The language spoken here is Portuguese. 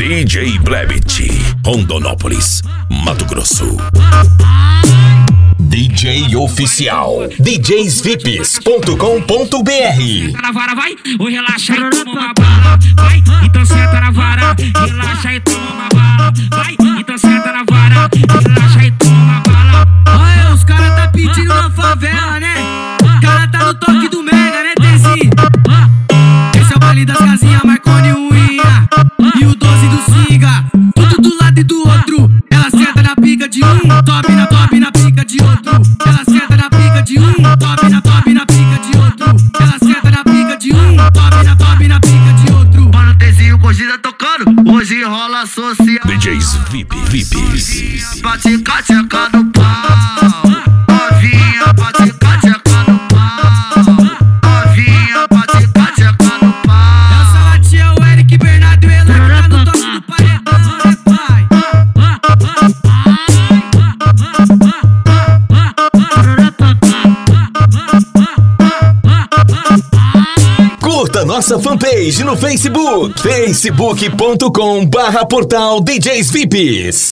DJ Blebit, Rondonópolis, Mato Grosso. DJ oficial, djsvips.com.br. Na vara vai, ou relaxa e toma uma bala. Vai, então senta na vara, relaxa e toma uma bala. Vai, então senta na vara, relaxa e toma uma bala. Olha, os caras tá pedindo na favela, né? Cara tá no toque do Mega, né, Tezi? Esse é o baile das casinhas, Marconi Unha e o 12 do Singa. Tudo do lado e do outro. Ela senta na pica de um, top na pica de outro. Ela senta na pica de um, top na pica de outro. Ela senta na pica de um, top na pica de outro. Mano, Tezinho, Cogida tocando, hoje rola social. DJs VIPs. Bate cateca no pau. Novinha, bate cateca no pau. Novinha, bate cateca no pau. Essa latinha é o Eric Bernardo e ela que tá no toque do paredão, né, pai? Curta nossa fanpage no Facebook, facebook.com/portal DJs VIPs.